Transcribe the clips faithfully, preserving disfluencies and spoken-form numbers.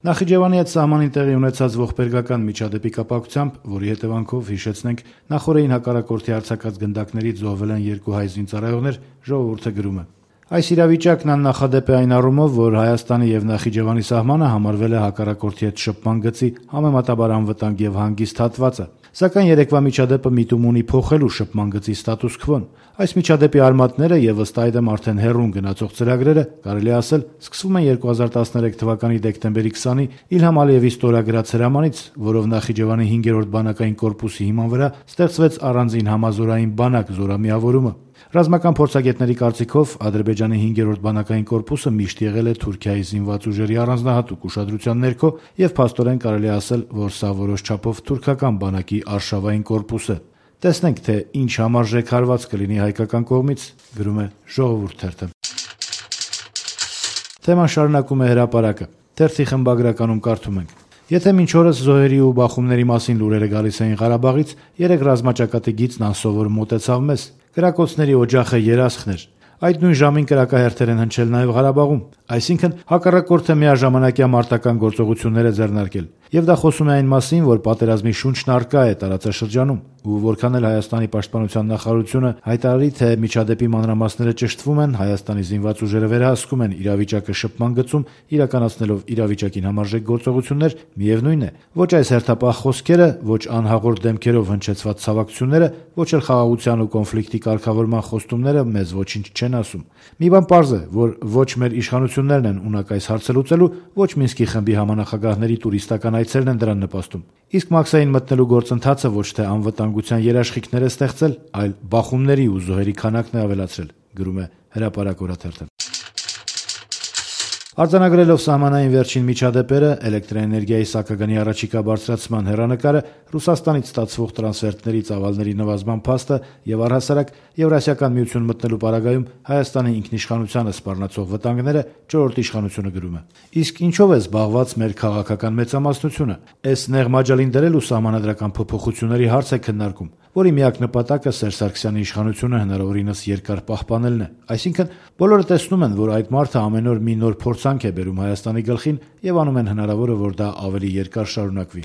Նախիջևանի հետ սահմանին տեղի ունեցած ողբերգական միջադեպի կապակցությամբ, որի հետևանքով, հիշեցնենք, նախօրեին հակառակորդի արձակած գնդակներից զոհվել են երկու հայ զինծառայողներ, ժողովուրդը գրում է. Այս իրավիճակն աննախադեպ է այն առումով, որ Հայաստանի եւ Նախիջևանի սահմանը համարվել է հակառակորդի հետ շփման գծի համեմատաբար անվտանգ եւ հանգիստ հատվածը, սակայն երեկվա միջադեպը միտում ունի փոխելու շփման գծի ստատուս քվոն։ Այս միջադեպի արմատները եւ ըստ այդմ արդեն հեռուն գնացող ծրագրերը, կարելի ասել, սկսվում են երկու հազար տասներեք թվականի դեկտեմբերի քսանի Իլհամ Ալիևի ստորագրած հրամանից, որով Նախիջևանի հինգերորդ բանակային կորպուսի հիման վրա ստեղծվեց առանձին համազորային բանակ զորամիավորումը։ Ռազմական փորձագետների կարծիքով Ադրբեջանի հինգերորդ բանակային կորպուսը միշտ եղել է Թուրքիայի զինված ուժերի առանձնահատուկ ուշադրության ներքո եւ փաստորեն կարելի ասել, որ սա որոշ չափով թուրքական բանակի արշավային կորպուս է։ Տեսնենք, թե ինչ համարժեք հարված կլինի հայկական կողմից, գրում է Ժողովուրդ թերթը։ Թեման շարունակում է Հրապարակը։ Թերթի խմբագրականում կարդում ենք. Եթե մինչ օրս զոհերի ու բախումների մասին լուրերը գալիս էին Ղարաբաղից, երեք ռազմաճակատի գիծն անսովոր մոտեցավ մեզ։ Կրակոցների օջախը երասխն էր։ Այդ նույն ժամին կրակահերթեր են հնչել նաև Ղարաբաղում, այսինքն հակառակորդը միաժամանակյա մարտական գործողություններ է ձեռնարկել։ Եվ դա խոսում է այն մասին, որ պատերազմի շունչն առկա է տարածաշրջանում, ու որքան էլ Հայաստանի պաշտպանության նախարարությունը հայտարարի, թե միջադեպի մանրամասները ճշտվում են, Հայաստանի զինված ուժերը վերահսկում են իրավիճակը շփման գծում, իրականացնելով իրավիճակին համարժեք գործողություններ, միևնույն է, ոչ այս հերթապահ խոսքերը, ոչ անհաղորդ դեմքերով հնչեցված ցավակցությունները, ոչ էլ խաղաղության ու կոնֆլիկտի կարգավորման խոստումները մեզ ոչինչ չեն ասում։ Մի բան պարզ է, որ ոչ մեր իշխանություններն են ունակ այս հարցը լուծելու, ոչ Մինսկի խմբի համանախագահների տուրիստական այցերն են դրան նպաստում։ Իսկ Մաքսային մտնելու գործընթացը ոչ թե անվտանգության երաշխիքներ է ստեղծել, այլ բախումների ու զոհերի քանակն է ավելացրել, գրում է Հրապարակ օրաթերթը։ Արձանագրելով սահմանային վերջին միջադեպերը, էլեկտրաէներգիայի սակագնի առաջիկա բարձրացման հեռանկարը, Ռուսաստանից ստացվող տրանսֆերտների ծավալների նվազման փաստը եւ առհասարակ Եվրասիական միություն մտնելու պարագայում Հայաստանի ինքնիշխանությանը սպառնացող վտանգները չորրորդ իշխանությունը գրում է։ Իսկ ինչով է զբաղված մեր քաղաքական մեծամասնությունը։ Այս նեղ մաջալին դրել ու սահմանադրական փոփոխությունների հարց է քննարկում, որի միակ նպատակը Սերժ Սարգսյանի իշխանությունը հնարավորինս երկար պահպանելն է։ Այսինքն բոլորը տեսնում են, որ այդ մարդը ամեն օր մի նոր փորձանք է բերում Հայաստանի գլխին եւ անում են հնարավորը, որ դա ավելի երկար շարունակվի։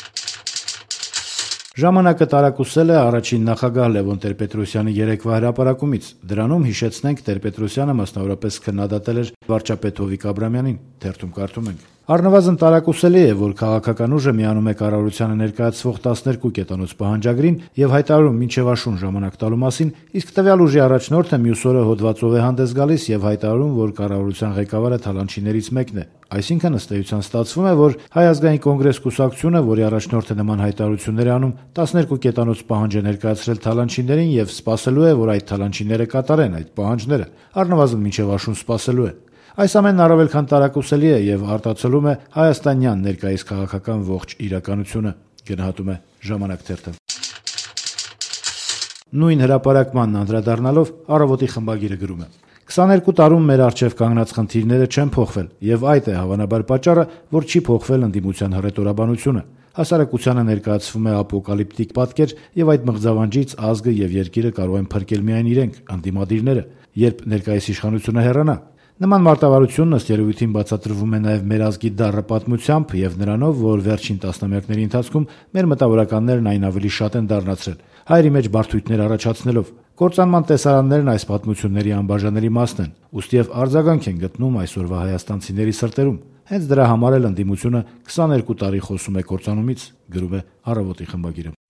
Ժամանակը տարակուսել է առաջին նախագահ Լևոն Տեր-Պետրոսյանի երեկվա հրապարակումից։ Դրանում հիշեցնենք, Տեր-Պետրոսյանը մասնավորապես քննադատել էր վարչապետ Հովիկ Աբրամյանին, թերթում կարդում ենք. Առնվազն տարակուսելի է, որ քաղաքական ուժը միանում է կառավարությանը ներկայացվող տասներկու կետանոց պահանջագրին եւ հայտարարում մինչեւ աշուն ժամանակ տալու մասին, իսկ տվյալ ուժի առաջնորդը մյուս օրը հոդվածով է հանդես գալիս եւ հայտարարում, որ կառավարության ղեկավարը թալանչիներից մեկն է։ Այսինքն ըստ էության ստացվում է, որ Հայ ազգային կոնգրես կուսակցությունը, որի առաջնորդը նման հայտարարություններ է անում, տասներկու կետանոց պահանջ է ներկայացրել թալանչիներին եւ սպասելու է, որ այդ թալանչիները կատարեն այդ պահանջները, առնվազն մինչեւ աշուն սպասելու է։ Այս ամենն առավել քան տարակուսելի է եւ արտացոլում է հայաստանյան ներկայիս քաղաքական ողջ իրականությունը, գնահատում է Ժամանակ թերթը։ Նույն հրապարակմանն անդրադառնալով Առավոտի խմբագիրը գրում է. քսաներկու տարում մեր առջև կանգնած խնդիրները չեն փոխվել եւ այդ է հավանաբար պատճառը, որ չի փոխվել ընդդիմության հռետորաբանությունը։ Հասարակությանը ներկայացվում է ապոկալիպտիկ պատկեր եւ այդ մղձավանջից ազգը եւ երկիրը կարող են փրկել միայն իրենք, ընդդիմադիրները, երբ ներկայիս իշխանությունը հեռանա։ Նման մարտավարությունն ըստ երևույթին բացատրվում է նաև մեր ազգի դառը պատմությամբ եւ նրանով, որ վերջին տասնամյակների ընթացքում մեր մտավորականներն այն ավելի շատ են դառնացրել, հայերի մեջ բարդույթներ առաջացնելով։ Կործանման տեսարաններն այս պատմությունների անբաժանելի մասն են, ուստիև արձագանք են գտնում այսօրվա հայաստանցիների սրտերում։ Հենց դրա համար էլ ընդդիմությունը քսաներկու տարի խոսում է կործանումից, գրում է Առավոտի խմբագիրը։